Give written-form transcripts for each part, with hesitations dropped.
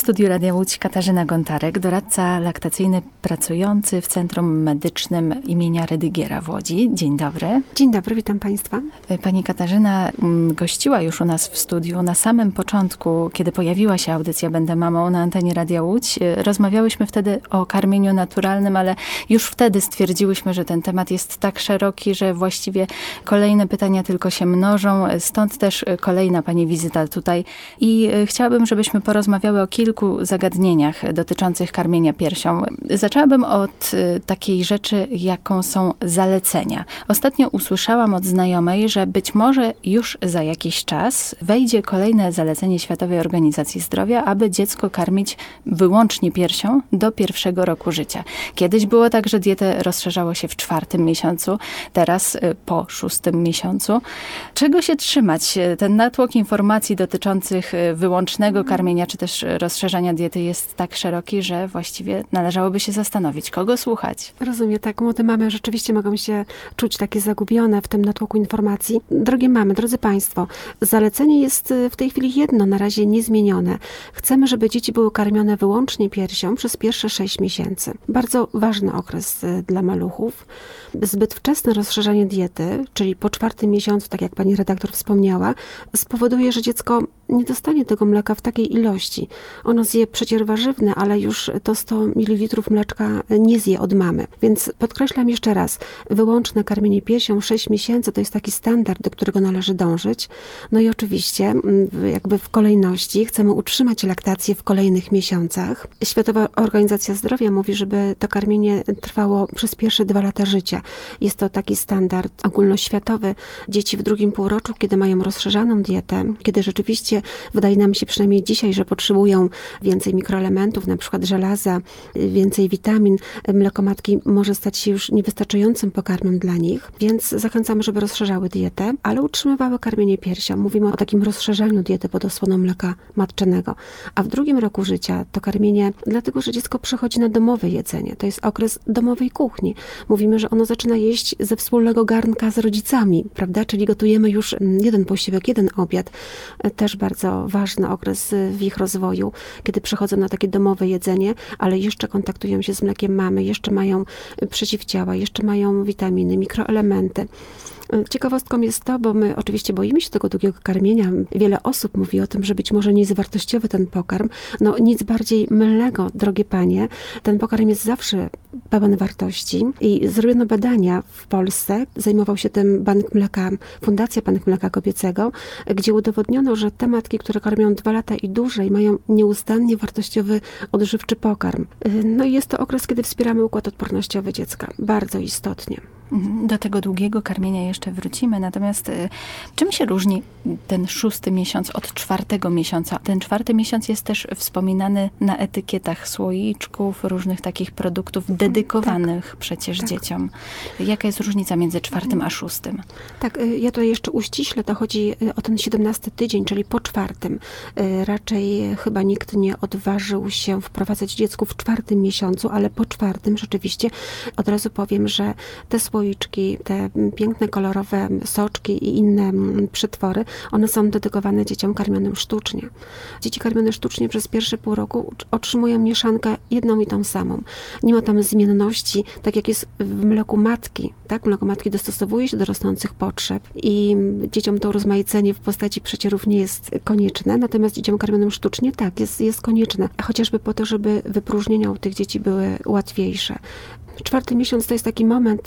studiu Radia Łódź Katarzyna Gontarek, doradca laktacyjny pracujący w Centrum Medycznym imienia Rydygiera w Łodzi. Dzień dobry. Dzień dobry, witam Państwa. Pani Katarzyna gościła już u nas w studiu na samym początku, kiedy pojawiła się audycja Będę mamą na antenie Radia Łódź. Rozmawiałyśmy wtedy o karmieniu naturalnym, ale już wtedy stwierdziłyśmy, że ten temat jest tak szeroki, że właściwie kolejne pytania tylko się mnożą. Stąd też kolejna Pani wizyta tutaj. I chciałabym, żebyśmy porozmawiały o kilku zagadnieniach dotyczących karmienia piersią. Zaczęłabym od takiej rzeczy, jaką są zalecenia. Ostatnio usłyszałam od znajomej, że być może już za jakiś czas wejdzie kolejne zalecenie Światowej Organizacji Zdrowia, aby dziecko karmić wyłącznie piersią do 1. roku życia. Kiedyś było tak, że dietę rozszerzało się w 4. miesiącu, teraz po 6. miesiącu. Czego się trzymać? Ten natłok informacji dotyczących wyłącznego karmienia, czy też rozszerzania diety jest tak szeroki, że właściwie należałoby się zastanowić, kogo słuchać. Rozumiem, tak. Młode mamy rzeczywiście mogą się czuć takie zagubione w tym natłoku informacji. Drogie mamy, drodzy Państwo, zalecenie jest w tej chwili jedno, na razie niezmienione. Chcemy, żeby dzieci były karmione wyłącznie piersią przez pierwsze 6 miesięcy. Bardzo ważny okres dla maluchów. Zbyt wczesne rozszerzanie diety, czyli po 4. miesiącu, tak jak pani redaktor wspomniała, spowoduje, że dziecko nie dostanie tego mleka w takiej ilości. Ono zje przecier warzywny, ale już to 100 ml mleczka nie zje od mamy. Więc podkreślam jeszcze raz, wyłączne karmienie piersią 6 miesięcy to jest taki standard, do którego należy dążyć. No i oczywiście jakby w kolejności chcemy utrzymać laktację w kolejnych miesiącach. Światowa Organizacja Zdrowia mówi, żeby to karmienie trwało przez pierwsze 2 lata życia. Jest to taki standard ogólnoświatowy. Dzieci w drugim półroczu, kiedy mają rozszerzaną dietę, kiedy rzeczywiście wydaje nam się przynajmniej dzisiaj, że potrzebują więcej mikroelementów, na przykład żelaza, więcej witamin, mleko matki może stać się już niewystarczającym pokarmem dla nich, więc zachęcamy, żeby rozszerzały dietę, ale utrzymywały karmienie piersią. Mówimy o takim rozszerzaniu diety pod osłoną mleka matczynego. A w 2. roku życia to karmienie, dlatego że dziecko przechodzi na domowe jedzenie. To jest okres domowej kuchni. Mówimy, że ono zaczyna jeść ze wspólnego garnka z rodzicami, prawda? Czyli gotujemy już jeden posiłek, jeden obiad. Też bardzo ważny okres w ich rozwoju, kiedy przechodzą na takie domowe jedzenie, ale jeszcze kontaktują się z mlekiem mamy, jeszcze mają przeciwciała, jeszcze mają witaminy, mikroelementy. Ciekawostką jest to, bo my oczywiście boimy się tego długiego karmienia. Wiele osób mówi o tym, że być może nie jest wartościowy ten pokarm. No nic bardziej mylnego, drogie panie. Ten pokarm jest zawsze pełen wartości i zrobiono badania w Polsce. Zajmował się tym Bank Mleka, Fundacja Bank Mleka Kobiecego, gdzie udowodniono, że te matki, które karmią 2 lata i dłużej, mają nieustannie wartościowy, odżywczy pokarm. No i jest to okres, kiedy wspieramy układ odpornościowy dziecka. Bardzo istotnie. Do tego długiego karmienia jeszcze wrócimy. Natomiast czym się różni ten 6. miesiąc od 4. miesiąca? Ten 4. miesiąc jest też wspominany na etykietach słoiczków, różnych takich produktów dedykowanych przecież dzieciom. Jaka jest różnica między 4. a 6.? Tak, ja tutaj jeszcze uściślę, to chodzi o ten 17 tydzień, czyli po 4. Raczej chyba nikt nie odważył się wprowadzać dziecku w 4. miesiącu, ale po 4. rzeczywiście od razu powiem, że te słoiczki, te piękne, kolorowe soczki i inne przetwory, one są dedykowane dzieciom karmionym sztucznie. Dzieci karmione sztucznie przez pierwsze pół roku otrzymują mieszankę jedną i tą samą. Nie ma tam zmienności, tak jak jest w mleku matki. Tak? Mleko matki dostosowuje się do rosnących potrzeb i dzieciom to urozmaicenie w postaci przecierów nie jest konieczne, natomiast dzieciom karmionym sztucznie tak, jest konieczne. Chociażby po to, żeby wypróżnienia u tych dzieci były łatwiejsze. 4. miesiąc to jest taki moment,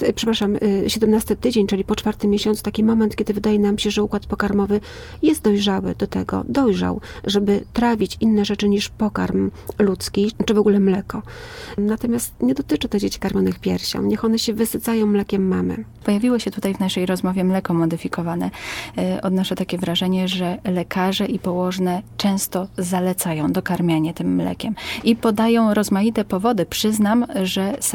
17 tydzień, czyli po 4. miesiącu taki moment, kiedy wydaje nam się, że układ pokarmowy jest dojrzały do tego, dojrzał, żeby trawić inne rzeczy niż pokarm ludzki, czy w ogóle mleko. Natomiast nie dotyczy to dzieci karmionych piersią. Niech one się wysycają mlekiem mamy. Pojawiło się tutaj w naszej rozmowie mleko modyfikowane. Odnoszę takie wrażenie, że lekarze i położne często zalecają dokarmianie tym mlekiem i podają rozmaite powody. Przyznam, że sama spotkałam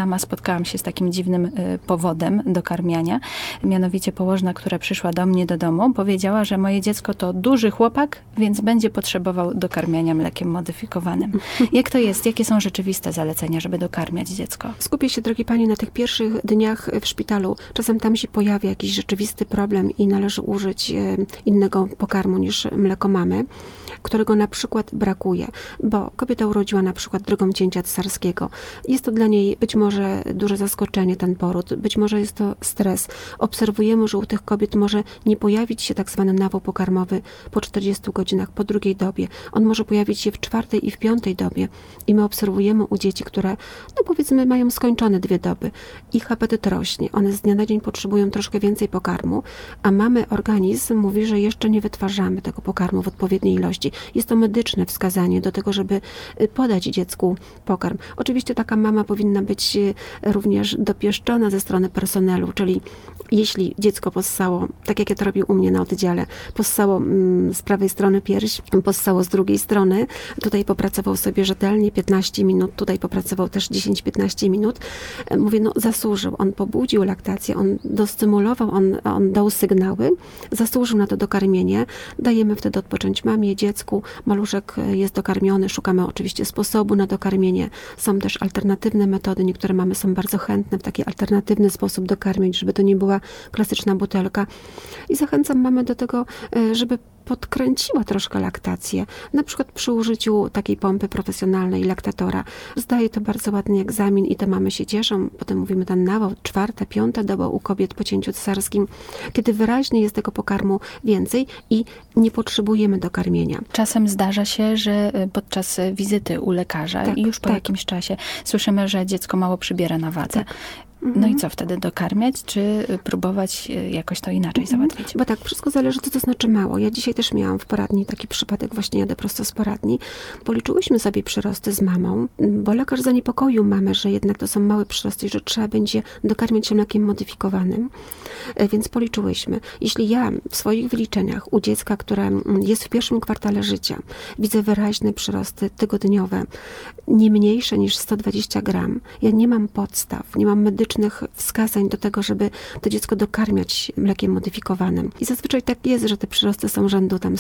spotkałam się z takim dziwnym powodem do karmiania. Mianowicie położna, która przyszła do mnie do domu, powiedziała, że moje dziecko to duży chłopak, więc będzie potrzebował dokarmiania mlekiem modyfikowanym. Jak to jest? Jakie są rzeczywiste zalecenia, żeby dokarmiać dziecko? Skupię się, drogie Panie, na tych pierwszych dniach w szpitalu. Czasem tam się pojawia jakiś rzeczywisty problem i należy użyć innego pokarmu niż mleko mamy, którego na przykład brakuje, bo kobieta urodziła na przykład drogą cięcia cesarskiego. Jest to dla niej być może duże zaskoczenie, ten poród, być może jest to stres. Obserwujemy, że u tych kobiet może nie pojawić się tak zwany nawał pokarmowy po 40 godzinach, po drugiej dobie. On może pojawić się w 4. i w 5. dobie. I my obserwujemy u dzieci, które, no powiedzmy, mają skończone 2 doby. Ich apetyt rośnie. One z dnia na dzień potrzebują troszkę więcej pokarmu, a mamy organizm mówi, że jeszcze nie wytwarzamy tego pokarmu w odpowiedniej ilości. Jest to medyczne wskazanie do tego, żeby podać dziecku pokarm. Oczywiście taka mama powinna być również dopieszczona ze strony personelu, czyli jeśli dziecko possało, tak jak ja to robię u mnie na oddziale, possało z prawej strony pierś, possało z drugiej strony, tutaj popracował sobie rzetelnie 15 minut, tutaj popracował też 10-15 minut. Mówię, no zasłużył, on pobudził laktację, on dostymulował, on dał sygnały, zasłużył na to dokarmienie. Dajemy wtedy odpocząć mamie, dziecku, maluszek jest dokarmiony, szukamy oczywiście sposobu na dokarmienie. Są też alternatywne metody, niektóre mamy są bardzo chętne w taki alternatywny sposób dokarmić, żeby to nie była klasyczna butelka. I zachęcam mamy do tego, żeby podkręciła troszkę laktację. Na przykład przy użyciu takiej pompy profesjonalnej, laktatora. Zdaje to bardzo ładny egzamin i te mamy się cieszą. Potem mówimy ten nawał, 4., 5. doba u kobiet po cięciu cesarskim, kiedy wyraźnie jest tego pokarmu więcej i nie potrzebujemy dokarmienia. Czasem zdarza się, że podczas wizyty u lekarza i już po jakimś czasie słyszymy, że dziecko mało przybiera na wadze. Tak. No i co wtedy, dokarmiać, czy próbować jakoś to inaczej załatwić? Bo tak, wszystko zależy, co to znaczy mało. Ja dzisiaj też miałam w poradni taki przypadek, właśnie jadę prosto z poradni. Policzyłyśmy sobie przyrosty z mamą, bo lekarz zaniepokoił mamę, że jednak to są małe przyrosty i że trzeba będzie dokarmiać się mlekiem modyfikowanym. Więc policzyłyśmy. Jeśli ja w swoich wyliczeniach u dziecka, które jest w 1. kwartale życia, widzę wyraźne przyrosty tygodniowe, nie mniejsze niż 120 gram, ja nie mam podstaw, nie mam medycznych wskazań do tego, żeby to dziecko dokarmiać mlekiem modyfikowanym. I zazwyczaj tak jest, że te przyrosty są rzędu tam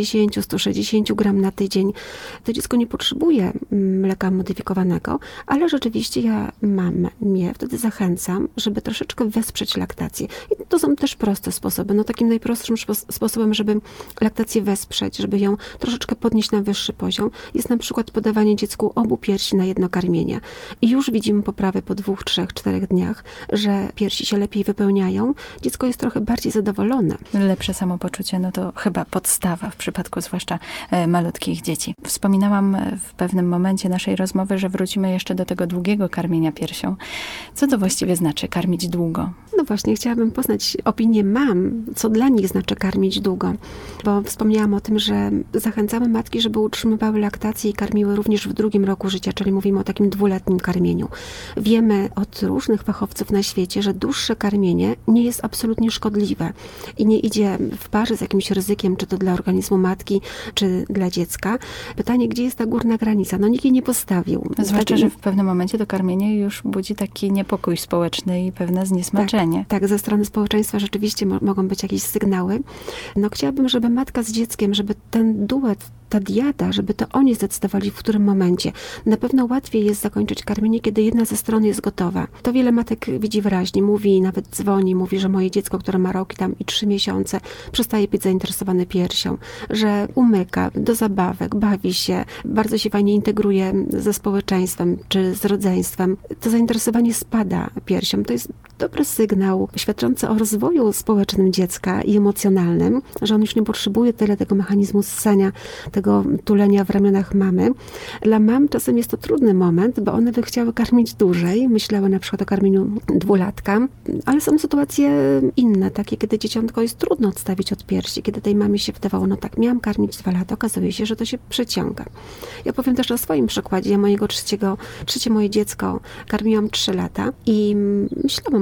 150-160 gram na tydzień. To dziecko nie potrzebuje mleka modyfikowanego, ale rzeczywiście ja mamę wtedy zachęcam, żeby troszeczkę wesprzeć laktację. I to są też proste sposoby. No takim najprostszym sposobem, żeby laktację wesprzeć, żeby ją troszeczkę podnieść na wyższy poziom, jest na przykład podawanie dziecku obu piersi na jedno karmienie. I już widzimy poprawę po 2, 3, 4 dniach, że piersi się lepiej wypełniają. Dziecko jest trochę bardziej zadowolone. Lepsze samopoczucie, no to chyba podstawa w przypadku zwłaszcza malutkich dzieci. Wspominałam w pewnym momencie naszej rozmowy, że wrócimy jeszcze do tego długiego karmienia piersią. Co to właściwie znaczy karmić długo? No właśnie, chciałabym poznać opinię mam, co dla nich znaczy karmić długo. Bo wspomniałam o tym, że zachęcamy matki, żeby utrzymywały laktację i karmiły również w 2. roku życia, czyli mówimy o takim 2-letnim karmieniu. Wiemy od różnych fachowców na świecie, że dłuższe karmienie nie jest absolutnie szkodliwe i nie idzie w parze z jakimś ryzykiem, czy to dla organizmu matki, czy dla dziecka. Pytanie, gdzie jest ta górna granica? No nikt jej nie postawił. Zwłaszcza, że w pewnym momencie to karmienie już budzi taki niepokój społeczny i pewne zniesmaczenie. Tak, ze strony społeczeństwa rzeczywiście mogą być jakieś sygnały. No chciałabym, żeby matka z dzieckiem, żeby ten duet, ta diada, żeby to oni zdecydowali, w którym momencie. Na pewno łatwiej jest zakończyć karmienie, kiedy jedna ze stron jest gotowa. To wiele matek widzi wyraźnie, mówi, nawet dzwoni, mówi, że moje dziecko, które ma rok i 3 miesiące, przestaje być zainteresowane piersią, że umyka do zabawek, bawi się, bardzo się fajnie integruje ze społeczeństwem czy z rodzeństwem. To zainteresowanie spada piersią. To jest dobry sygnał świadczący o rozwoju społecznym dziecka i emocjonalnym, że on już nie potrzebuje tyle tego mechanizmu ssania, tego tulenia w ramionach mamy. Dla mam czasem jest to trudny moment, bo one by chciały karmić dłużej. Myślały na przykład o karmieniu 2-latka, ale są sytuacje inne, takie, kiedy dzieciątko jest trudno odstawić od piersi, kiedy tej mamie się wydawało, no tak, miałam karmić 2 lata, okazuje się, że to się przeciąga. Ja powiem też o swoim przykładzie. Ja mojego trzecie moje dziecko karmiłam 3 lata i myślałam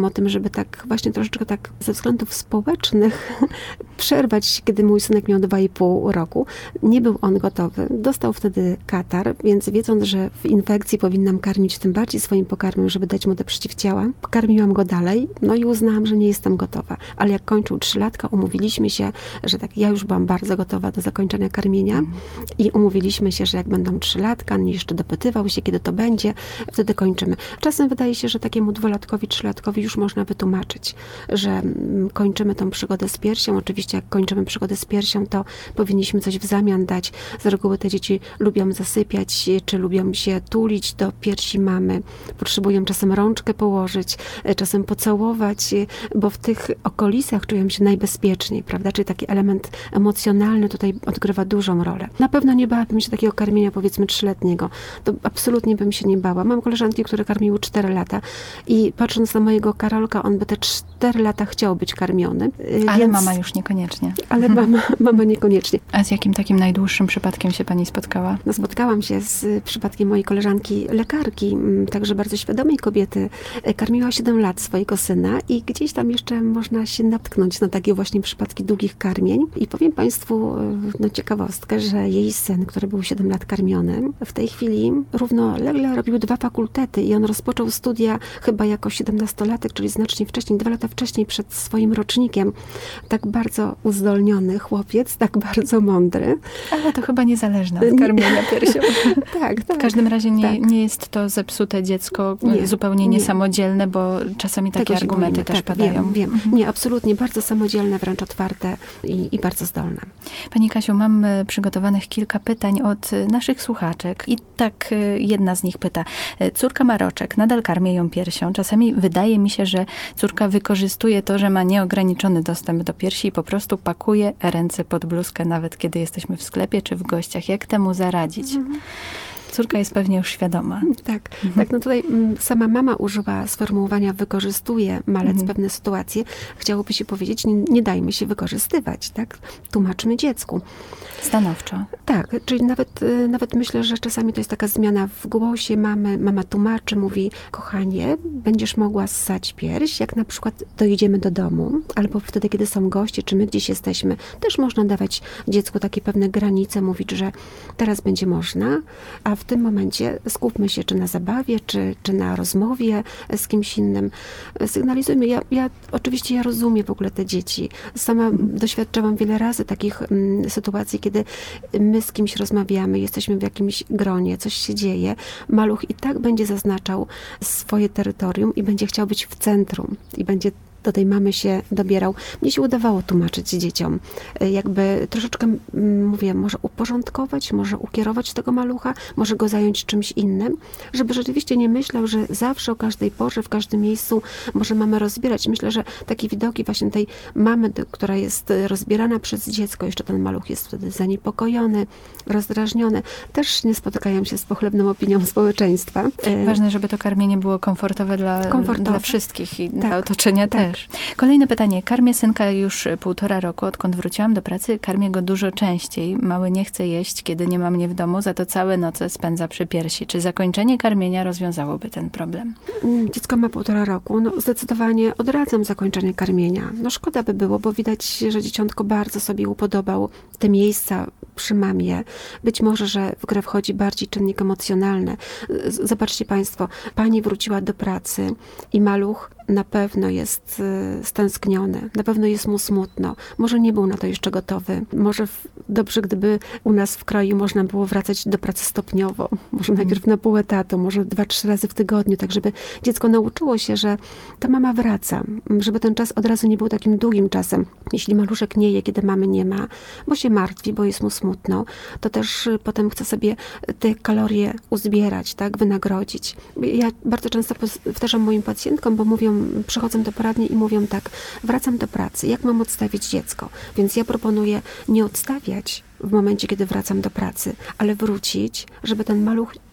myślałam o tym, żeby tak właśnie troszeczkę tak ze względów społecznych przerwać, kiedy mój synek miał 2,5 roku. Nie był on gotowy. Dostał wtedy katar, więc wiedząc, że w infekcji powinnam karmić tym bardziej swoim pokarmem, żeby dać mu te przeciwciała, karmiłam go dalej, no i uznałam, że nie jestem gotowa. Ale jak kończył 3-latka, umówiliśmy się, że tak, ja już byłam bardzo gotowa do zakończenia karmienia i umówiliśmy się, że jak będą 3-latka, on jeszcze dopytywał się, kiedy to będzie, wtedy kończymy. Czasem wydaje się, że takiemu 2-latkowi, 3-latkowi już można wytłumaczyć, że kończymy tą przygodę z piersią. Oczywiście jak kończymy przygodę z piersią, to powinniśmy coś w zamian dać. Z reguły te dzieci lubią zasypiać, czy lubią się tulić do piersi mamy. Potrzebują czasem rączkę położyć, czasem pocałować, bo w tych okolicach czują się najbezpieczniej, prawda? Czyli taki element emocjonalny tutaj odgrywa dużą rolę. Na pewno nie bałabym się takiego karmienia, powiedzmy 3-letniego. To absolutnie bym się nie bała. Mam koleżanki, które karmiły 4 lata i patrząc na mojego Karolka, on by te 4 lata chciał być karmiony. Ale więc... mama już niekoniecznie. Ale mama niekoniecznie. A z jakim takim najdłuższym przypadkiem się pani spotkała? No, spotkałam się z przypadkiem mojej koleżanki lekarki, także bardzo świadomej kobiety. Karmiła 7 lat swojego syna i gdzieś tam jeszcze można się natknąć na takie właśnie przypadki długich karmień. I powiem Państwu ciekawostkę, że jej syn, który był 7 lat karmiony, w tej chwili równolegle robił 2 fakultety i on rozpoczął studia chyba jako 17-latek, czyli znacznie wcześniej, 2 lata wcześniej przed swoim rocznikiem. Tak bardzo uzdolniony chłopiec, tak bardzo mądry. Ale to chyba niezależne od karmienia piersią. Tak. W każdym razie nie jest to zepsute dziecko, zupełnie niesamodzielne, bo czasami takie argumenty też padają. Wiem. Nie, absolutnie. Bardzo samodzielne, wręcz otwarte i bardzo zdolne. Pani Kasiu, mam przygotowanych kilka pytań od naszych słuchaczek i tak jedna z nich pyta. Córka ma roczek, nadal karmię ją piersią. Czasami wydaje mi się, że córka wykorzystuje to, że ma nieograniczony dostęp do piersi i po prostu pakuje ręce pod bluzkę, nawet kiedy jesteśmy w sklepie czy w gościach. Jak temu zaradzić? Córka jest pewnie już świadoma. Tak. No tutaj sama mama używa sformułowania wykorzystuje malec pewne sytuacje. Chciałoby się powiedzieć, nie dajmy się wykorzystywać, tak? Tłumaczmy dziecku. Stanowczo. Tak, czyli nawet myślę, że czasami to jest taka zmiana w głosie mamy. Mama tłumaczy, mówi, kochanie, będziesz mogła ssać pierś, jak na przykład dojedziemy do domu, albo wtedy, kiedy są goście, czy my gdzieś jesteśmy. Też można dawać dziecku takie pewne granice, mówić, że teraz będzie można, a w tym momencie skupmy się czy na zabawie, czy na rozmowie z kimś innym. Sygnalizujmy. Oczywiście ja rozumiem w ogóle te dzieci. Sama doświadczałam wiele razy takich sytuacji, kiedy my z kimś rozmawiamy, jesteśmy w jakimś gronie, coś się dzieje. Maluch i tak będzie zaznaczał swoje terytorium i będzie chciał być w centrum i będzie do tej mamy się dobierał. Mnie się udawało tłumaczyć dzieciom. Jakby troszeczkę, mówię, może uporządkować, może ukierować tego malucha, może go zająć czymś innym, żeby rzeczywiście nie myślał, że zawsze o każdej porze, w każdym miejscu może mamy rozbierać. Myślę, że takie widoki właśnie tej mamy, która jest rozbierana przez dziecko, jeszcze ten maluch jest wtedy zaniepokojony, rozdrażniony, też nie spotykają się z pochlebną opinią społeczeństwa. Ważne, żeby to karmienie było komfortowe dla wszystkich i dla otoczenia też. Kolejne pytanie. Karmię synka już 1,5 roku. Odkąd wróciłam do pracy, karmię go dużo częściej. Mały nie chce jeść, kiedy nie ma mnie w domu, za to całe noce spędza przy piersi. Czy zakończenie karmienia rozwiązałoby ten problem? Dziecko ma 1,5 roku. Zdecydowanie odradzam zakończenie karmienia. Szkoda by było, bo widać, że dzieciątko bardzo sobie upodobał te miejsca przy mamie. Być może, że w grę wchodzi bardziej czynnik emocjonalny. Zobaczcie Państwo, pani wróciła do pracy i maluch na pewno jest stęskniony, na pewno jest mu smutno. Może nie był na to jeszcze gotowy. Może dobrze, gdyby u nas w kraju można było wracać do pracy stopniowo. Może najpierw na pół etatu, może 2-3 razy w tygodniu, tak żeby dziecko nauczyło się, że ta mama wraca. Żeby ten czas od razu nie był takim długim czasem. Jeśli maluszek nie je, kiedy mamy nie ma, bo się martwi, bo jest mu smutno, to też potem chce sobie te kalorie uzbierać, tak, wynagrodzić. Ja bardzo często powtarzam moim pacjentkom, bo przychodzą do poradni i mówią tak, wracam do pracy, jak mam odstawić dziecko? Więc ja proponuję nie odstawiać w momencie, kiedy wracam do pracy, ale wrócić, żeby ten maluch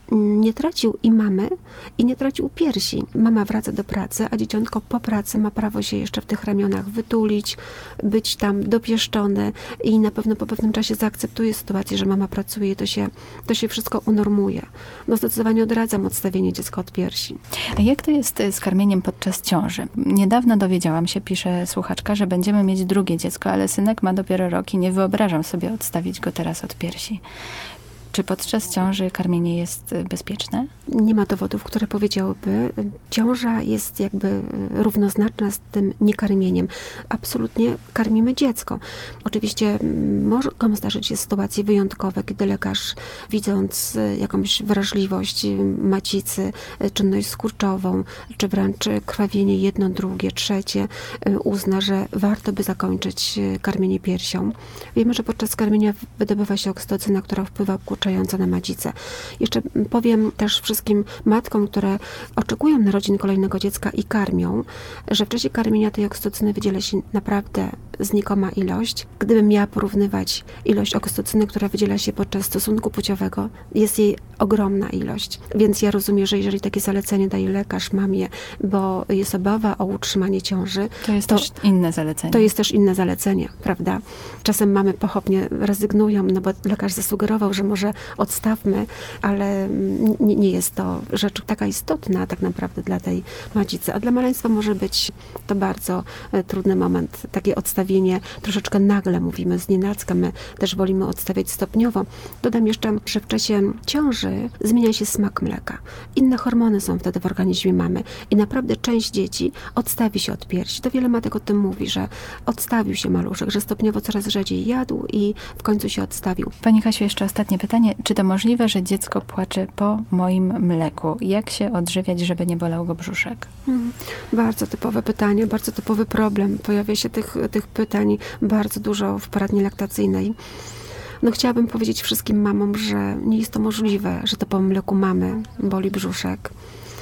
nie tracił i mamy, i nie tracił piersi. Mama wraca do pracy, a dzieciątko po pracy ma prawo się jeszcze w tych ramionach wytulić, być tam dopieszczone i na pewno po pewnym czasie zaakceptuje sytuację, że mama pracuje i to się wszystko unormuje. No zdecydowanie odradzam odstawienie dziecka od piersi. A jak to jest z karmieniem podczas ciąży? Niedawno dowiedziałam się, pisze słuchaczka, że będziemy mieć drugie dziecko, ale synek ma dopiero rok i nie wyobrażam sobie odstawić go teraz od piersi. Czy podczas ciąży karmienie jest bezpieczne? Nie ma dowodów, które powiedziałyby, ciąża jest jakby równoznaczna z tym niekarmieniem. Absolutnie karmimy dziecko. Oczywiście mogą zdarzyć się sytuacje wyjątkowe, kiedy lekarz, widząc jakąś wrażliwość macicy, czynność skurczową, czy wręcz krwawienie jedno, drugie, trzecie, uzna, że warto by zakończyć karmienie piersią. Wiemy, że podczas karmienia wydobywa się oksytocyna, która wpływa uczająco na macicę. Jeszcze powiem też wszystkim matkom, które oczekują narodzin kolejnego dziecka i karmią, że w czasie karmienia tej oksytocyny wydziela się naprawdę znikoma ilość. Gdybym miała porównywać ilość oksytocyny, która wydziela się podczas stosunku płciowego, jest jej ogromna ilość. Więc ja rozumiem, że jeżeli takie zalecenie daje lekarz mamie, bo jest obawa o utrzymanie ciąży, to jest też inne zalecenie. To jest też inne zalecenie, prawda? Czasem mamy pochopnie rezygnują, no bo lekarz zasugerował, że może odstawmy, ale nie jest to rzecz taka istotna tak naprawdę dla tej macicy. A dla maleństwa może być to bardzo trudny moment. Takie odstawienie troszeczkę nagle, mówimy znienacka. My też wolimy odstawiać stopniowo. Dodam jeszcze, że w czasie ciąży zmienia się smak mleka. Inne hormony są wtedy w organizmie mamy i naprawdę część dzieci odstawi się od piersi. To wiele matek o tym mówi, że odstawił się maluszek, że stopniowo coraz rzadziej jadł i w końcu się odstawił. Pani Kasiu, jeszcze ostatnie pytanie. Czy to możliwe, że dziecko płacze po moim mleku? Jak się odżywiać, żeby nie bolał go brzuszek? Bardzo typowe pytanie, bardzo typowy problem. Pojawia się tych pytań bardzo dużo w poradni laktacyjnej. No chciałabym powiedzieć wszystkim mamom, że nie jest to możliwe, że to po mleku mamy boli brzuszek.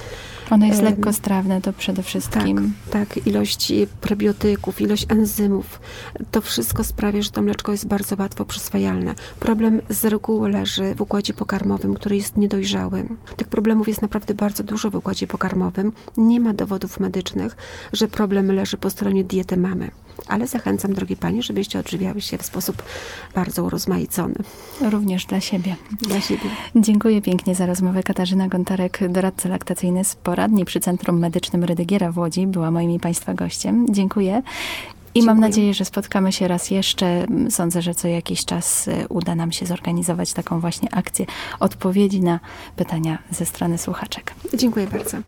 Ono jest lekkostrawne, to przede wszystkim. Tak, ilość prebiotyków, ilość enzymów, to wszystko sprawia, że to mleczko jest bardzo łatwo przyswajalne. Problem z reguły leży w układzie pokarmowym, który jest niedojrzały. Tych problemów jest naprawdę bardzo dużo w układzie pokarmowym. Nie ma dowodów medycznych, że problem leży po stronie diety mamy. Ale zachęcam, drogie panie, żebyście odżywiały się w sposób bardzo urozmaicony. Również dla siebie. Dla siebie. Dziękuję pięknie za rozmowę. Katarzyna Gontarek, doradca laktacyjny z poradni przy Centrum Medycznym Rydygiera w Łodzi, była moim i państwa gościem. Dziękuję. I mam nadzieję, że spotkamy się raz jeszcze. Sądzę, że co jakiś czas uda nam się zorganizować taką właśnie akcję odpowiedzi na pytania ze strony słuchaczek. Dziękuję bardzo.